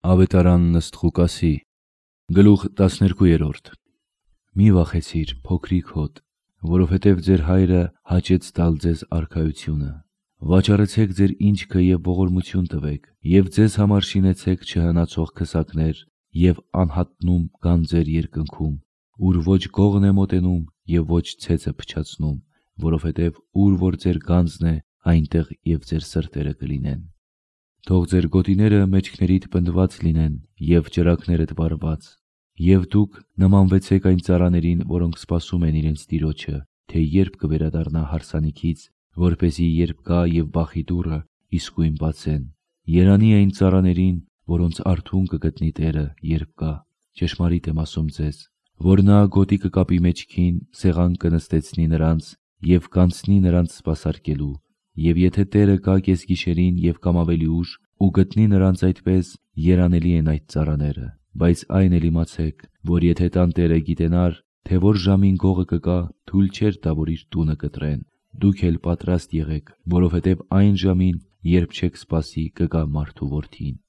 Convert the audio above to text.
Ավետարան ըստ Ղուկասի, գլուխ 12։ Մի վախեցիր, փոքրիկ հոտ, որովհետև ձեր հայրը հաճեց տալ ձեզ արքայությունը։ Վաճառեցեք ձեր ինչքը և ողորմություն տվեք, և ձեզ համար շինեցեք չհնացող քսակներ և անհատնում կան ձեր երկնքում, ուր ոչ գողն է մոտենում և ոչ ցեցը փչացնում, որովհետև ուր որ ձեր գանձն է, այնտեղ և ձեր սրտերը կլինեն։ Թող ձեր գոտիները մեջքներիդ պնդված լինեն և ճրագներդ վառված, և դուք նմանվեցեք այն ծառաներին, որոնք սպասում են իրենց տիրոջը, թե երբ կվերադառնա հարսանիքից, որպեսզի երբ գա և բախի դուռը, իսկույն բացեն։ Երանի այն ծառաներին, որոնց արթուն կգտնի Տերը, երբ գա։ Ճշմարիտ եմ ասում ձեզ, որ նա գոտի կկապի մեջքին, սեղան կնստեցնի նրանց և կանցնի նրանց սպասարկելու։ Եվ եթե Տերը գա կեսգիշերին և կամ ավելի ուշ ու գտնի նրանց այդպես, երանելի են այդ ծառաները։ Բայց այն էլ իմացեք, որ եթե տանտերը գիտենար, թե որ ժամին գողը կգա, թույլ չէր տա, որ իր տունը կտրեն։ Դուք էլ պատրաստ եղեք, որովհետև այն ժամին, երբ չեք սպասի, կգա Մարդու Որդին։